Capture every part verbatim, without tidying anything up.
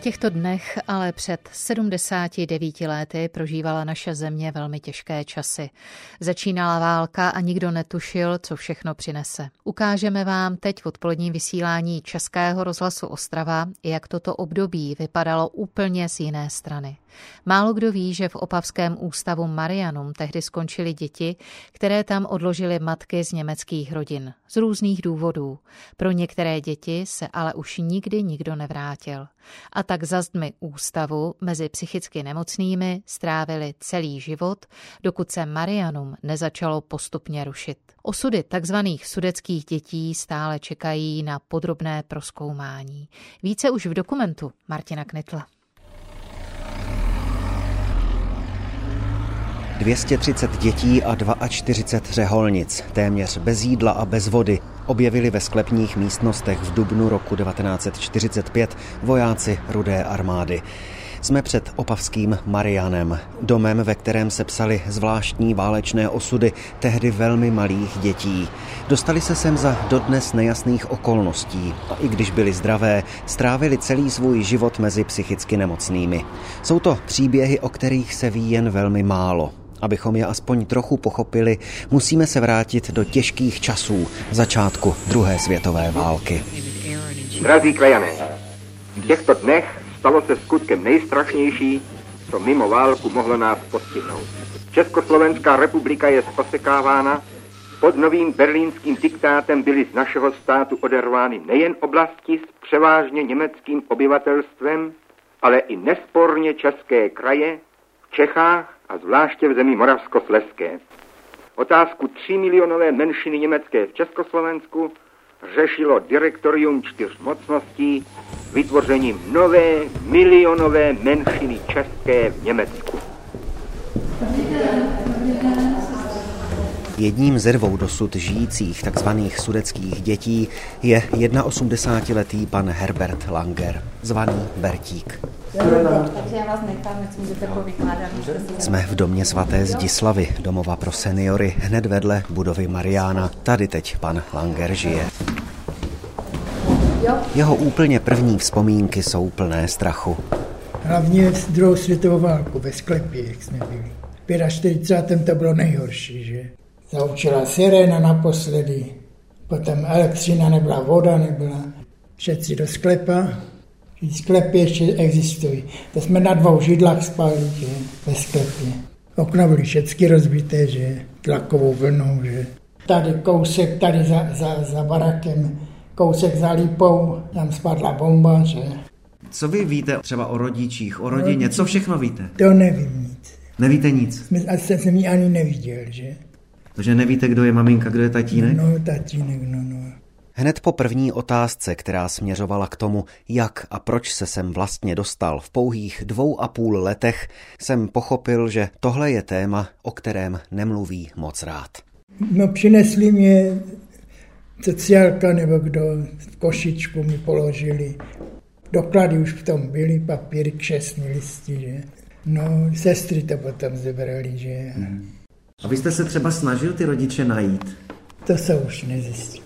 těchto dnech ale před sedmdesáti devíti lety prožívala naše země velmi těžké časy. Začínala válka a nikdo netušil, co všechno přinese. Ukážeme vám teď v odpoledním vysílání Českého rozhlasu Ostrava, jak toto období vypadalo úplně z jiné strany. Málo kdo ví, že v opavském ústavu Marianum tehdy skončily děti, které tam odložily matky z německých rodin. Z různých důvodů. Pro některé děti se ale už nikdy nikdo nevrátil. A tak za zdmi ústavu mezi psychicky nemocnými strávili celý život, dokud se Marianum nezačalo postupně rušit. Osudy takzvaných sudetských dětí stále čekají na podrobné prozkoumání. Více už v dokumentu Martina Knitla. dvě stě třicet dětí a čtyřicet dva řeholnic, téměř bez jídla a bez vody, objevili ve sklepních místnostech v dubnu roku devatenáct set čtyřicet pět vojáci Rudé armády. Jsme před opavským Marianem, domem, ve kterém se psaly zvláštní válečné osudy tehdy velmi malých dětí. Dostali se sem za dodnes nejasných okolností a i když byli zdravé, strávili celý svůj život mezi psychicky nemocnými. Jsou to příběhy, o kterých se ví jen velmi málo. Abychom je aspoň trochu pochopili, musíme se vrátit do těžkých časů začátku druhé světové války. Drazí krajané, v těchto dnech stalo se skutkem nejstrašnější, co mimo válku mohlo nás postihnout. Československá republika je osekávána, pod novým berlínským diktátem byly z našeho státu odervány nejen oblasti s převážně německým obyvatelstvem, ale i nesporně české kraje v Čechách a zvláště v zemi Moravskoslezské. Otázku třímilionové menšiny německé v Československu řešilo direktorium čtyř mocností vytvořením nové milionové menšiny české v Německu. Jedním ze dvou dosud žijících takzvaných sudetských dětí je osmdesátiletý pan Herbert Langer, zvaný Bertík. Takže já vás nechám, jak můžete povykládat. Jsme v domě svaté Zdislavy, domova pro seniory, hned vedle budovy Mariána. Tady teď pan Langer žije. Jeho úplně první vzpomínky jsou plné strachu. Hlavně v druhou světovou válku ve sklepě, jak jsme byli. V čtyřicátém pátém to bylo nejhorší, že? Zaučila siréna naposledy, potom elektřina nebyla, voda nebyla. Všetci do sklepa. Sklepy ještě existují. To jsme na dvou židlách spali, že? Ve sklepě. Okna byly všechny rozbité, že? Tlakovou vlnou, že? Tady kousek, tady za, za, za barakem, kousek za lípou, tam spadla bomba, že? Co vy víte třeba o rodičích, o rodině, co všechno víte? To nevím nic. Nevíte nic? Asi jsem ji ani neviděl, že? Takže nevíte, kdo je maminka, kdo je tatínek? No, tatínek, no, no. Hned po první otázce, která směřovala k tomu, jak a proč se sem vlastně dostal v pouhých dvou a půl letech, jsem pochopil, že tohle je téma, o kterém nemluví moc rád. No, přinesli mě sociálka nebo kdo v košičku mi položili. Doklady už v tom byly, papíry, křestní listy, že? No, sestry to potom zebrali, že? Hmm. A vy jste se třeba snažil ty rodiče najít? To se už nezjistí.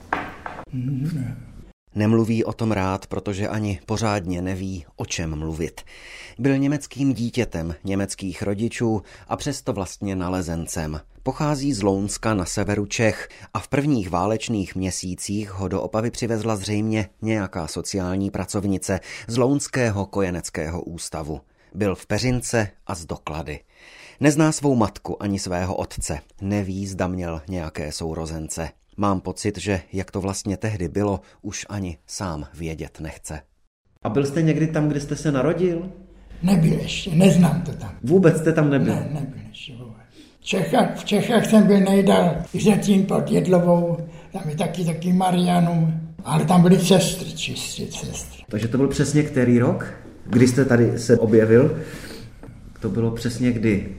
Hmm. Nemluví o tom rád, protože ani pořádně neví, o čem mluvit. Byl německým dítětem německých rodičů a přesto vlastně nalezencem. Pochází z Lounska na severu Čech a v prvních válečných měsících ho do Opavy přivezla zřejmě nějaká sociální pracovnice z Lounského kojeneckého ústavu. Byl v peřince a z doklady. Nezná svou matku ani svého otce, neví, zda měl nějaké sourozence. Mám pocit, že jak to vlastně tehdy bylo, už ani sám vědět nechce. A byl jste někdy tam, kde jste se narodil? Nebyl ještě, neznám to tam. Vůbec jste tam nebyl? Ne, nebyl ještě vůbec. V Čechách, v Čechách jsem byl nejdál Řetín pod Jedlovou, tam je taky taky Marianum, ale tam byly sestry, čistě sestry. Takže to byl přesně který rok, kdy jste tady se objevil? To bylo přesně kdy?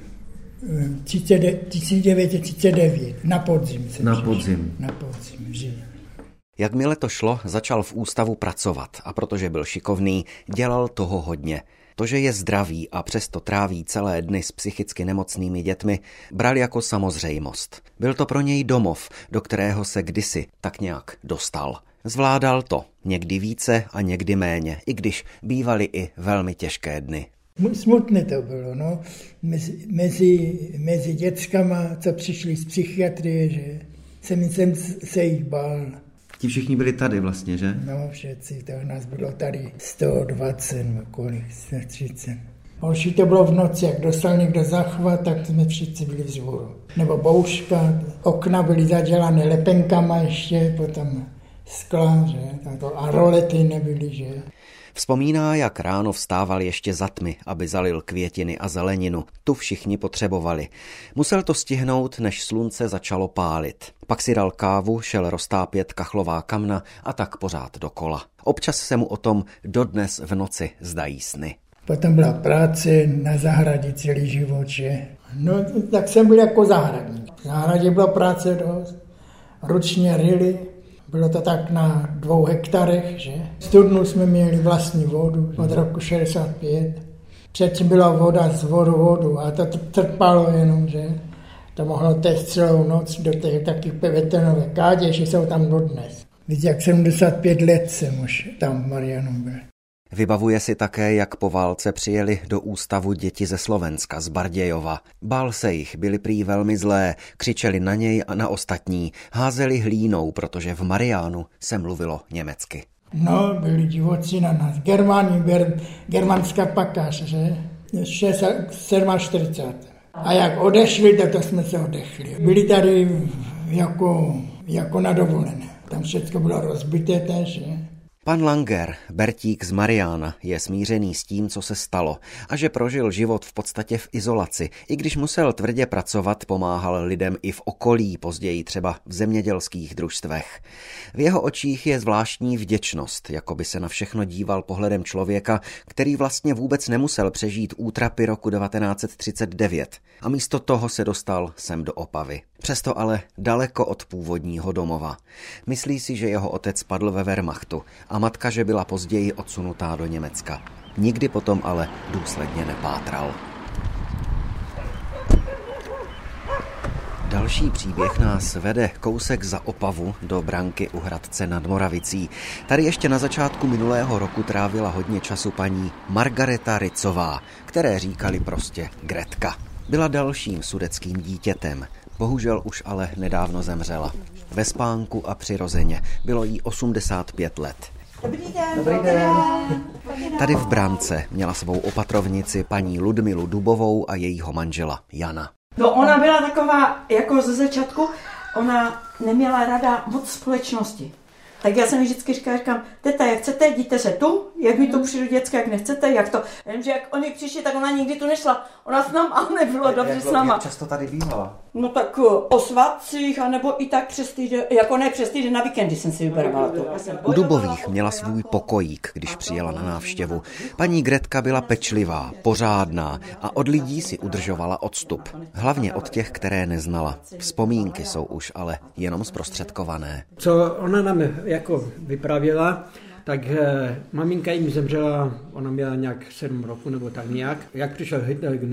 tisíc devět set třicet devět, na podzim. Na podzim. Na podzim, že. Jakmile to šlo, začal v ústavu pracovat a protože byl šikovný, dělal toho hodně. To, že je zdravý a přesto tráví celé dny s psychicky nemocnými dětmi, bral jako samozřejmost. Byl to pro něj domov, do kterého se kdysi tak nějak dostal. Zvládal to, někdy více a někdy méně, i když bývaly i velmi těžké dny. Smutné to bylo, no. Mezi, mezi, mezi dětskama, co přišli z psychiatrie, že jsem, jsem se jich bál. Ti všichni byli tady vlastně, že? No, všetci, to nás bylo tady sto dvacet, kolik, sto třicet. Horší to bylo v noci, jak dostal někdo zachvat, tak jsme všichni byli vzhůru. Nebo bouřka, okna byly zadělané lepenkama ještě, potom skla, že? A rolety nebyly, že? Vzpomíná, jak ráno vstával ještě za tmy, aby zalil květiny a zeleninu. Tu všichni potřebovali. Musel to stihnout, než slunce začalo pálit. Pak si dal kávu, šel roztápět kachlová kamna a tak pořád dokola. Občas se mu o tom dodnes v noci zdají sny. Potom byla práce na zahradě celý život, že? No, tak jsem byl jako zahradník. V zahradě byla práce dost. Ručně ryli. Bylo to tak na dvou hektarech, že? Studnu jsme měli vlastní vodu od roku šedesát pět. Předtím byla voda z vodu vodu a to trpalo jenom, že? To mohlo téct celou noc do těch takých betonové kádě, že jsou tam dodnes. Víc jak sedmdesát pět let jsem už tam v Marianu byl. Vybavuje si také, jak po válce přijeli do ústavu děti ze Slovenska, z Bardějova. Bál se jich, byli prý velmi zlé, křičeli na něj a na ostatní, házeli hlínou, protože v Mariánu se mluvilo německy. No, byli divoci na nás. Germáni, ger, germanská pakáž, že? čtyřicet sedm. A jak odešli, tak to jsme se odešli. Byli tady jako, jako na dovolené. Tam všechno bylo rozbité tež, že? Pan Langer, Bertík z Mariána, je smířený s tím, co se stalo a že prožil život v podstatě v izolaci. I když musel tvrdě pracovat, pomáhal lidem i v okolí, později třeba v zemědělských družstvech. V jeho očích je zvláštní vděčnost, jako by se na všechno díval pohledem člověka, který vlastně vůbec nemusel přežít útrapy roku devatenáct set třicet devět a místo toho se dostal sem do Opavy. Přesto ale daleko od původního domova. Myslí si, že jeho otec padl ve Wehrmachtu a matka, že byla později odsunutá do Německa. Nikdy potom ale důsledně nepátral. Další příběh nás vede kousek za Opavu do Branky u Hradce nad Moravicí. Tady ještě na začátku minulého roku trávila hodně času paní Margareta Ricová, které říkali prostě Gretka. Byla dalším sudetským dítětem. Bohužel už ale nedávno zemřela. Ve spánku a přirozeně. Bylo jí osmdesát pět let. Dobrý den. Dobrý den. Tady v Brance měla svou opatrovnici paní Ludmilu Dubovou a jejího manžela Jana. No, ona byla taková, jako ze začátku, ona neměla ráda moc společnosti. Tak já jsem vždycky říkala, říkám, teta, jak chcete, jděte se tu, jak mi to přijde dětská, jak nechcete, jak to. Jenže jak oni přišli, tak ona nikdy tu nešla. Ona s náma, ale nebylo dobře jak, s náma. Jak často tady bývala? No tak o svátcích, anebo i tak přes týden, jako ne přes týden, na víkendy jsem si vyberovala to. U Dubových měla svůj pokojík, když přijela na návštěvu. Paní Gretka byla pečlivá, pořádná a od lidí si udržovala odstup. Hlavně od těch, které neznala. Vzpomínky jsou už ale jenom zprostředkované. Co ona nám jako vyprávěla, tak eh, maminka jim zemřela, ona měla nějak sedm roku nebo tak nějak. Jak přišel Hitler k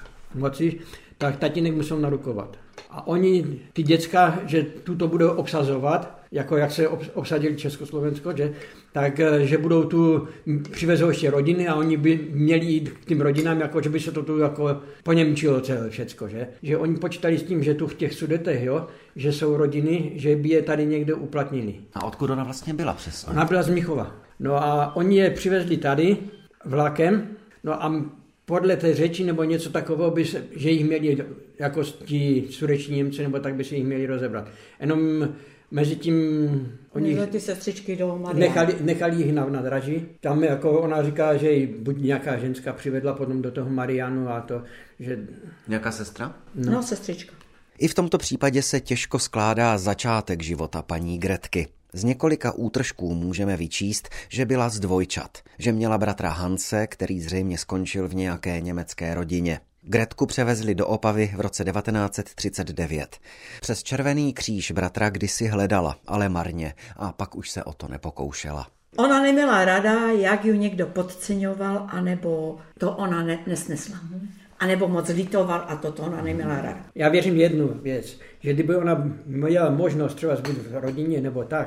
moci, tak tatínek musel narukovat. A oni, ty děcka, že tu to budou obsazovat, jako jak se obsadili Československo, že, tak že budou tu, přivezou ještě rodiny a oni by měli jít k tím rodinám, jako že by se to tu jako poněmčilo celé všecko, že. Že oni počítali s tím, že tu v těch Sudetech, jo, že jsou rodiny, že by je tady někde uplatnili. A odkud ona vlastně byla přesně? Ona byla z Mnichova. No a oni je přivezli tady vlakem, no a podle té řeči nebo něco takového, by se, že jich měli, jako ti sudeční Němci, nebo tak by se jich měli rozebrat. Jenom mezi tím oni ty sestřičky do nechali, nechali jich na nádraží. Tam jako ona říká, že ji buď nějaká ženská přivedla potom do toho Mariánu a to, že... Nějaká sestra? No, no sestřička. I v tomto případě se těžko skládá začátek života paní Gretky. Z několika útržků můžeme vyčíst, že byla z dvojčat, že měla bratra Hanse, který zřejmě skončil v nějaké německé rodině. Gretku převezli do Opavy v roce devatenáct set třicet devět. Přes Červený kříž bratra kdysi hledala, ale marně, a pak už se o to nepokoušela. Ona neměla rada, jak ji někdo podceňoval, anebo to ona ne- nesnesla. A nebo moc litoval a toto ona neměla rada. Já věřím jednu věc, že kdyby ona měla možnost třeba být v rodině nebo tak,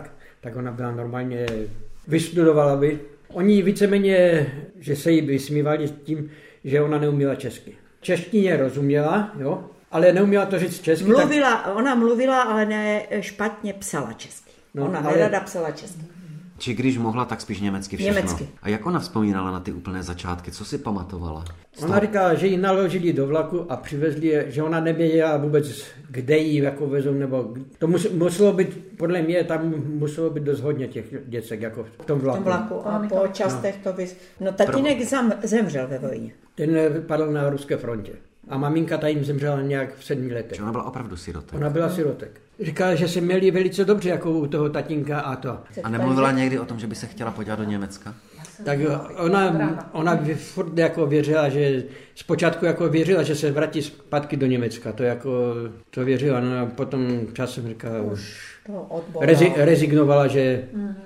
tak ona byla normálně, vystudovala by. Oni víceméně, že se jí vysmívali tím, že ona neuměla česky. Češtině rozuměla, jo, ale neuměla to říct česky. Mluvila, tak... Ona mluvila, ale ne špatně psala česky. No, ona ale... nerada psala česky. Či když mohla, tak spíš německy všechno. Německy. A jak ona vzpomínala na ty úplné začátky? Co si pamatovala? Ona říkala, že ji naložili do vlaku a přivezli je, že ona nevěděla vůbec, kde ji jako vezou, nebo to muselo být, podle mě tam muselo být dost hodně těch děcek jako v tom vlaku. V tom vlaku a po častech no. to vys... No tatínek Pro... zemřel ve vojně. Ten padl na ruské frontě. A maminka ta jim zemřela nějak v sedmi letech. Ona byla opravdu sirotek. Ona byla sirotek. Říkala, že se měli velice dobře jako u toho tatínka a to. A nemluvila někdy o tom, že by se chtěla podívat do Německa? Tak ona, ona furt jako věřila, že zpočátku jako věřila, že se vrátí zpátky do Německa. To jako, to věřila, no a potom časem říkala, už rezi, rezignovala, že...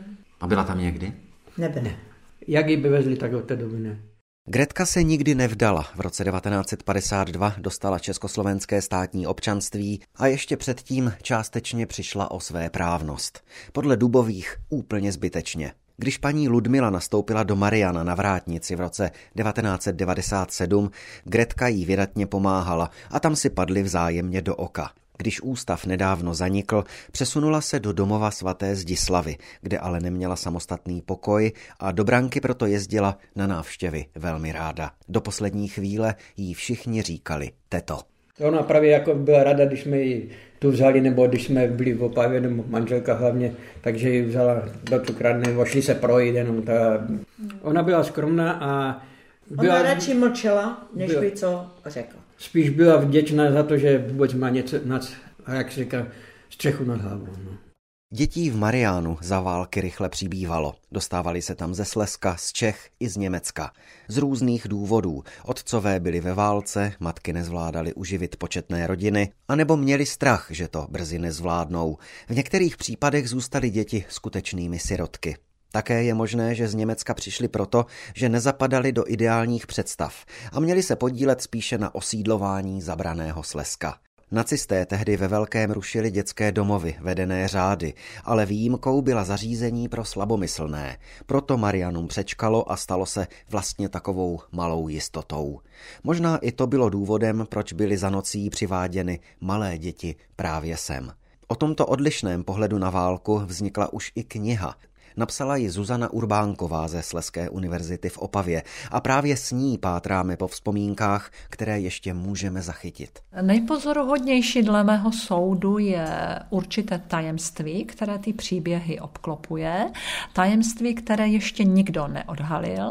A byla tam někdy? Nebyla. Ne. Jak ji vyvezli, tak od té doby ne. Gretka se nikdy nevdala. V roce devatenáct set padesát dva dostala československé státní občanství a ještě předtím částečně přišla o své právnost. Podle Dubových úplně zbytečně. Když paní Ludmila nastoupila do Mariana na Vrátnici v roce devatenáct set devadesát sedm, Gretka jí vydatně pomáhala a tam si padli vzájemně do oka. Když ústav nedávno zanikl, přesunula se do domova svaté Zdislavy, kde ale neměla samostatný pokoj a do branky proto jezdila na návštěvy velmi ráda. Do poslední chvíle jí všichni říkali teto. Ona právě jako byla ráda, když jsme ji tu vzali, nebo když jsme byli v Opavě, nebo manželka hlavně, takže ji vzala do cukrárny, šli se projít jenom. Ta... Ona byla skromná a... Byla... Ona radši mlčela, než byla... by co řekla. Spíš byla vděčná za to, že vůbec má něco, nad, a jak se říká, střechu nad hlavou. No. Dětí v Mariánu za války rychle přibývalo. Dostávali se tam ze Slezska, z Čech i z Německa. Z různých důvodů. Otcové byli ve válce, matky nezvládaly uživit početné rodiny, anebo měli strach, že to brzy nezvládnou. V některých případech zůstaly děti skutečnými sirotky. Také je možné, že z Německa přišli proto, že nezapadali do ideálních představ a měli se podílet spíše na osídlování zabraného Slezska. Nacisté tehdy ve velkém rušili dětské domovy, vedené řády, ale výjimkou byla zařízení pro slabomyslné. Proto Marianum přečkalo a stalo se vlastně takovou malou jistotou. Možná i to bylo důvodem, proč byly za nocí přiváděny malé děti právě sem. O tomto odlišném pohledu na válku vznikla už i kniha. Napsala ji Zuzana Urbánková ze Slezské univerzity v Opavě a právě s ní pátráme po vzpomínkách, které ještě můžeme zachytit. Nejpozoruhodnější dle mého soudu je určité tajemství, které ty příběhy obklopuje. Tajemství, které ještě nikdo neodhalil.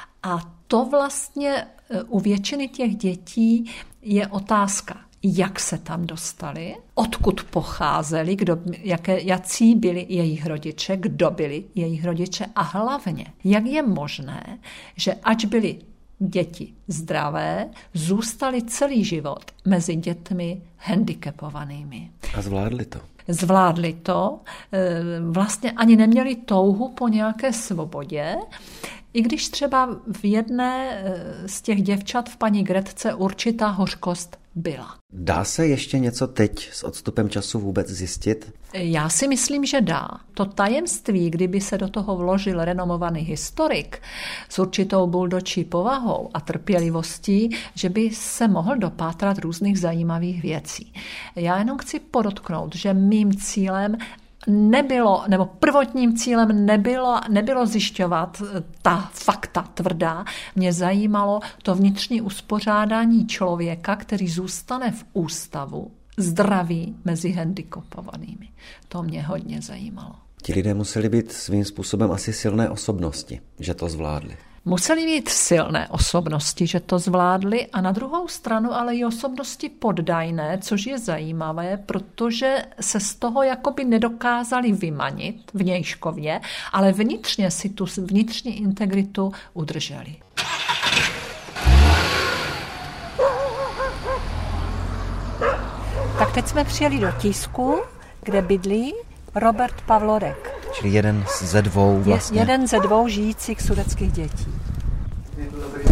A to vlastně u většiny těch dětí je otázka, jak se tam dostali, odkud pocházeli, kdo, jaké, jací byli jejich rodiče, kdo byli jejich rodiče a hlavně, jak je možné, že ač byli děti zdravé, zůstali celý život mezi dětmi handicapovanými. A zvládli to. Zvládli to, vlastně ani neměli touhu po nějaké svobodě, i když třeba v jedné z těch děvčat v paní Gretce určitá hořkost byla. Dá se ještě něco teď s odstupem času vůbec zjistit? Já si myslím, že dá. To tajemství, kdyby se do toho vložil renomovaný historik s určitou buldočí povahou a trpělivostí, že by se mohl dopátrat různých zajímavých věcí. Já jenom chci podotknout, že mým cílem nebylo, nebo prvotním cílem nebylo, nebylo zjišťovat ta fakta tvrdá. Mě zajímalo to vnitřní uspořádání člověka, který zůstane v ústavu zdraví mezi handicapovanými. To mě hodně zajímalo. Ti lidé museli být svým způsobem asi silné osobnosti, že to zvládli. Museli být silné osobnosti, že to zvládli, a na druhou stranu ale i osobnosti poddajné, což je zajímavé, protože se z toho jakoby nedokázali vymanit vnějškově, ale vnitřně si tu vnitřní integritu udrželi. Tak teď jsme přijeli do Tisku, kde bydlí Robert Pavlorek. Čili jeden ze dvou vlastně. Je, jeden ze dvou žijících sudetských dětí. Dobrý den.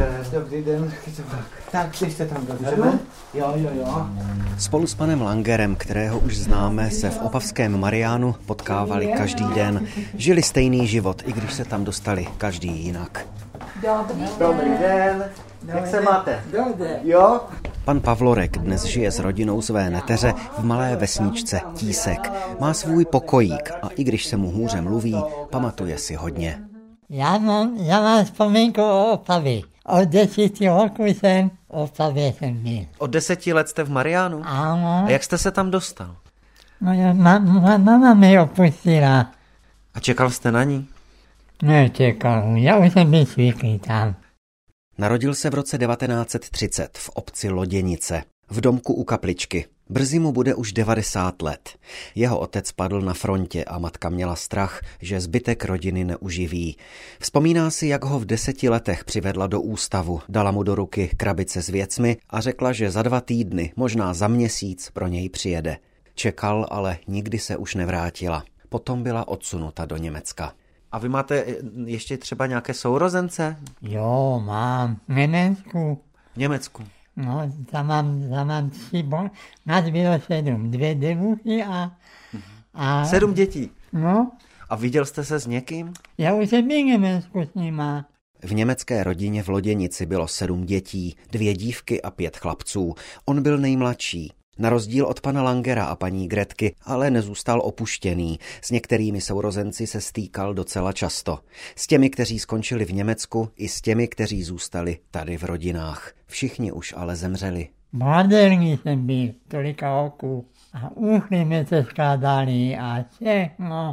Dobrý den. Tak, jste tam dozadu? Jo, jo, jo. Spolu s panem Langerem, kterého už známe, se v opavském Mariánu potkávali každý den. Žili stejný život, i když se tam dostali každý jinak. Dobrý den. Dobrý den. Jak se máte? Dobře. Jo? Pan Pavlorek dnes žije s rodinou své neteře v malé vesničce Tísek. Má svůj pokojík a i když se mu hůře mluví, pamatuje si hodně. Já mám, já mám vzpomínku o Opavě. Od deseti roku jsem v Opavě jsem byl. Od deseti let jste v Mariánu? Ano. A jak jste se tam dostal? No, ma, ma, mama mi opustila. A čekal jste na ní? Nečekal, já už jsem byl zvyklý tam. Narodil se v roce devatenáct set třicet v obci Loděnice, v domku u kapličky. Brzy mu bude už devadesát let. Jeho otec padl na frontě a matka měla strach, že zbytek rodiny neuživí. Vzpomíná si, jak ho v deseti letech přivedla do ústavu, dala mu do ruky krabice s věcmi a řekla, že za dva týdny, možná za měsíc, pro něj přijede. Čekal, ale nikdy se už nevrátila. Potom byla odsunuta do Německa. A vy máte ještě třeba nějaké sourozence? Jo, mám. V Německu. V Německu. No, tam mám, tam mám tři, bo... nás bylo sedm, dvě děvky a, a... Sedm dětí? No. A viděl jste se s někým? Já už jsem byl v Německu s nima. V německé rodině v Loděnici bylo sedm dětí, dvě dívky a pět chlapců. On byl nejmladší. Na rozdíl od pana Langera a paní Gretky, ale nezůstal opuštěný. S některými sourozenci se stýkal docela často. S těmi, kteří skončili v Německu, i s těmi, kteří zůstali tady v rodinách. Všichni už ale zemřeli. Mladelní jsem byl, tolika oků. A uchly mě se skládali a všechno.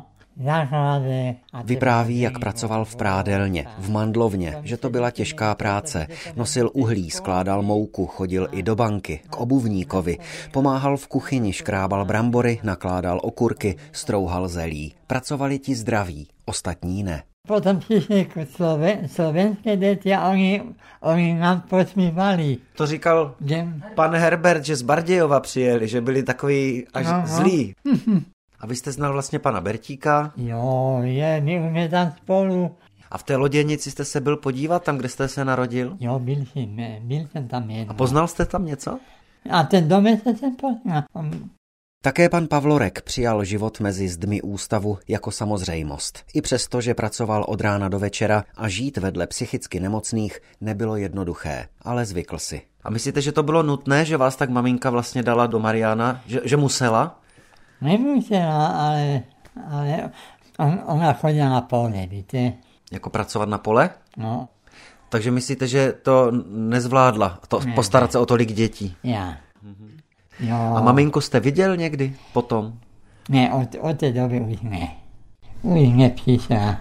Vypráví, jak pracoval v prádelně, v mandlovně, že to byla těžká práce. Nosil uhlí, skládal mouku, chodil i do banky, k obuvníkovi. Pomáhal v kuchyni, škrábal brambory, nakládal okurky, strouhal zelí. Pracovali ti zdraví, ostatní ne. Potom přišli Sloven, slovenské děti a oni, oni nám posmívali. To říkal pan Herbert, že z Bardějova přijeli, že byli takový až no, zlí. No. A vy jste znal vlastně pana Bertíka? Jo, je, my jsme tam spolu. A v té Loděnici jste se byl podívat, tam, kde jste se narodil? Jo, byl jsem, byl jsem tam jedno. A poznal jste tam něco? A ten domek se jsem poznal. Také pan Pavlorek přijal život mezi zdmi ústavu jako samozřejmost. I přesto, že pracoval od rána do večera a žít vedle psychicky nemocných nebylo jednoduché, ale zvykl si. A myslíte, že to bylo nutné, že vás tak maminka vlastně dala do Mariána, že, že musela? Nemusela, ale, ale on, ona chodila na pole, víte. Jako pracovat na pole? No. Takže myslíte, že to nezvládla, to, ne, postarat se o tolik dětí? Já. Mhm. Jo. A maminku jste viděl někdy potom? Ne, od, od té doby už ne. Už nepřišla.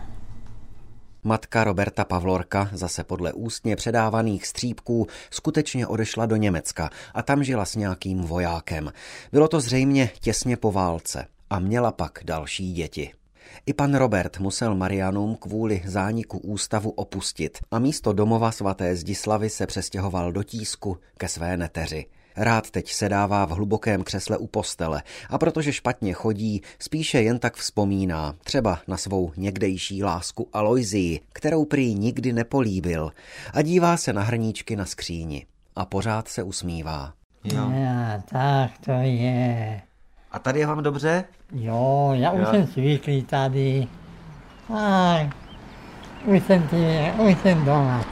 Matka Roberta Pavlorka, zase podle ústně předávaných střípků, skutečně odešla do Německa a tam žila s nějakým vojákem. Bylo to zřejmě těsně po válce a měla pak další děti. I pan Robert musel Mariánům kvůli zániku ústavu opustit a místo domova svaté Zdislavy se přestěhoval do Tísku ke své neteři. Rád teď sedává v hlubokém křesle u postele a protože špatně chodí, spíše jen tak vzpomíná, třeba na svou někdejší lásku Alojzii, kterou prý nikdy nepolíbil, a dívá se na hrníčky na skříni a pořád se usmívá. Jo. Já, tak to je. A tady je vám dobře? Jo, já už jo. jsem zvyklý tady. Tak, už jsem, tě, už jsem doma.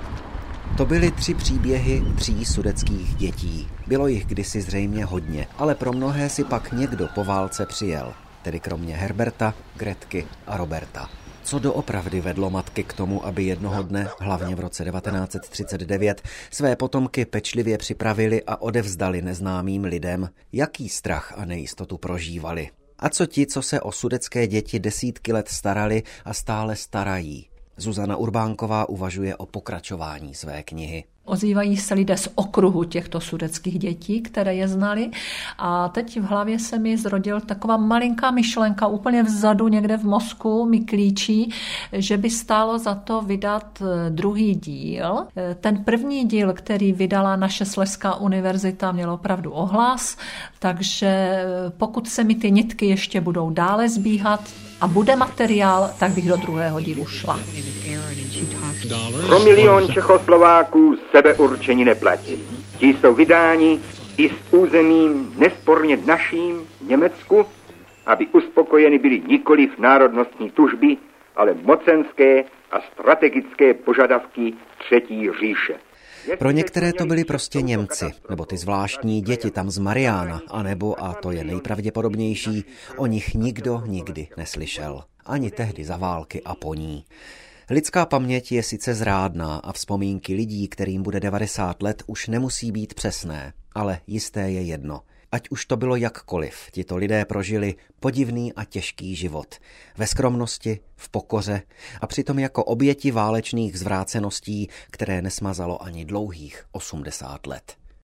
To byly tři příběhy tří sudeckých dětí. Bylo jich kdysi zřejmě hodně, ale pro mnohé si pak někdo po válce přijel. Tedy kromě Herberta, Gretky a Roberta. Co doopravdy vedlo matky k tomu, aby jednoho dne, hlavně v roce devatenáct set třicet devět, své potomky pečlivě připravili a odevzdali neznámým lidem? Jaký strach a nejistotu prožívali? A co ti, co se o sudecké děti desítky let starali a stále starají? Zuzana Urbánková uvažuje o pokračování své knihy. Ozývají se lidé z okruhu těchto sudetských dětí, které je znali. A teď v hlavě se mi zrodil taková malinká myšlenka, úplně vzadu někde v mozku mi klíčí, že by stálo za to vydat druhý díl. Ten první díl, který vydala naše Slezská univerzita, měl opravdu ohlas, takže pokud se mi ty nitky ještě budou dále zbíhat a bude materiál, tak bych do druhého dílu šla. Pro milion Čechoslováků sebeurčení neplatí. Ti jsou vydáni i s územím nesporně naším, Německu, aby uspokojeny byly nikoliv národnostní tužby, ale mocenské a strategické požadavky Třetí říše. Pro některé to byli prostě Němci, nebo ty zvláštní děti tam z Mariána, anebo, a to je nejpravděpodobnější, o nich nikdo nikdy neslyšel. Ani tehdy za války a po ní. Lidská paměť je sice zrádná a vzpomínky lidí, kterým bude devadesát let, už nemusí být přesné, ale jisté je jedno. Ať už to bylo jakkoliv, tito lidé prožili podivný a těžký život. Ve skromnosti, v pokoře a přitom jako oběti válečných zvráceností, které nesmazalo ani dlouhých osmdesát let.